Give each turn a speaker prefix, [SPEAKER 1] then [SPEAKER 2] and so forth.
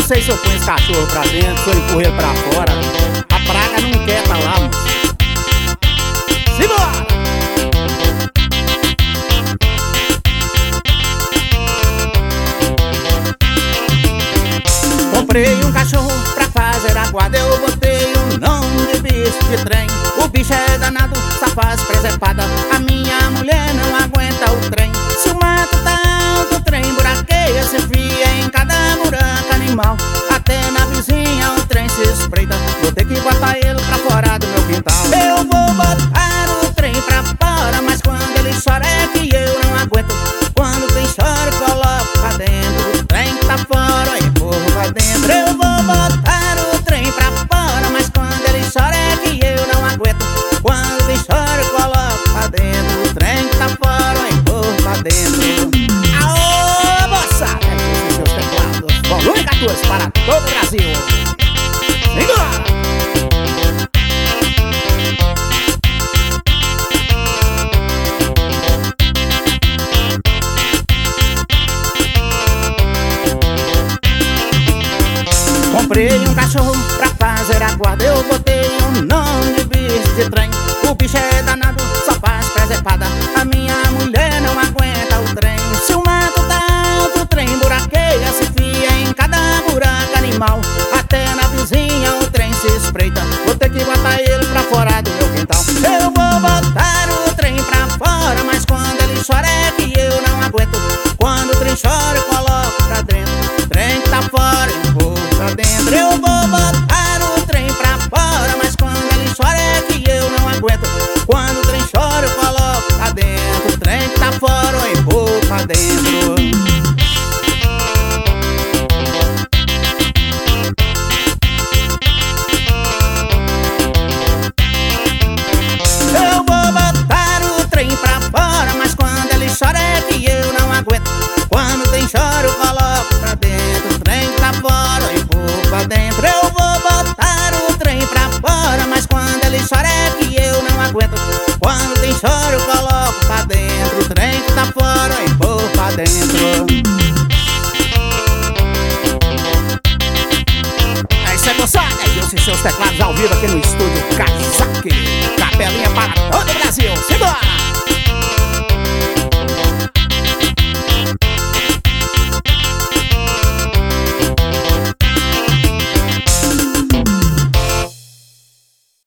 [SPEAKER 1] sei se eu ponho esse cachorro pra dentro, se eu empurro ele pra fora. A praga não quer tá lá, moço. Simbora! Comprei um cachorro pra fazer a guarda, eu botei o nome de bicho de trem. O bicho é danado, só faz presepada, a minha mulher não aguenta o trem. Se o mato tá alto, o trem buraqueia, se enfia em cada buraco animal. Até na vizinha o trem se espreita, vou ter que botar ele pra fora do meu quintal. Eu vou botar o trem pra fora, mas quando ele chora é que eu não aguento. Quando tem choro, coloco pra dentro, o trem tá fora, empurro pra dentro. Eu vou botar o trem pra fora, mas quando ele chora é que eu não aguento. Quando tem choro, coloco pra dentro, o trem tá fora, empurro pra dentro. Aô, moçada! Seus teclados, volume 14 para todo o Brasil. Simbora! Comprei um cachorro pra fazer a guarda, eu botei o nome de bicho de trem. O bicho é danado, só faz presepada, a minha mulher não aguenta o trem. Se o mato tá alto, o trem buraqueia, se enfia em cada buraco animal. Até na vizinha o trem se espreita, vou ter que botar ele pra fora do meu quintal. Eu vou botar o trem pra fora, mas quando ele chora é que eu não aguento. Quando o trem chora eu coloco pra dentro, o trem tá fora, empurro pra dentro. Eu vou botar o trem pra fora, mas quando ele chora é que eu não aguento. Quando o trem chora eu coloco pra dentro, o trem tá fora, eu empurro pra dentro. Eu vou botar o trem pra fora, mas quando ele chora é que eu não aguento. Quando tem choro eu coloco pra dentro, o trem tá fora, eu empurro pra dentro. Eu vou botar o trem pra fora, mas quando ele chora é que eu não aguento. Quando tem choro eu coloco pra dentro, o trem tá fora, eu empurro pra dentro. É isso aí, moçada, eu e seus teclados ao vivo aqui no estúdio Casa